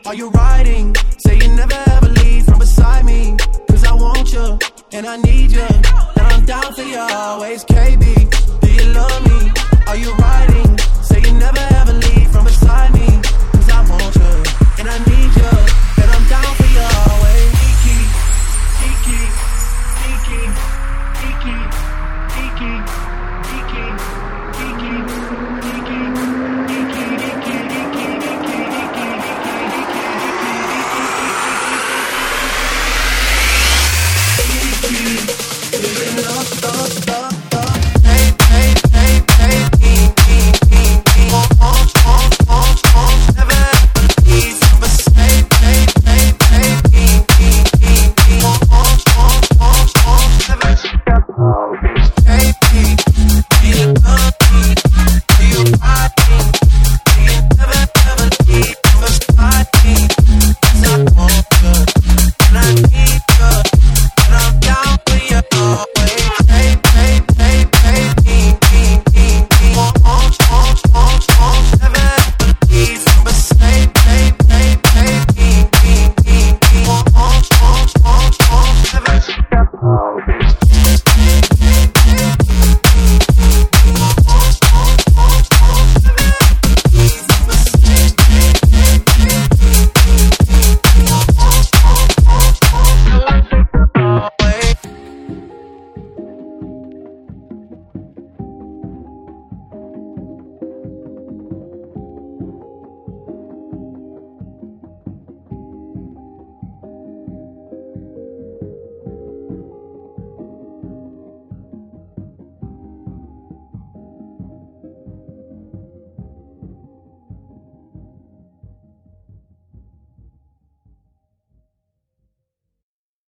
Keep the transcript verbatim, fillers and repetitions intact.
Are you riding? Say you never ever leave from beside me. Cause I want you, and I need you, and I'm down for you always, K B. Do you love me? Are you riding? Say you never ever leave from beside me. Cause I want you, and I need you, and I'm down for you always. Kiki, Kiki, Kiki, Kiki, Kiki, Kiki, Kiki, Kiki, Hey,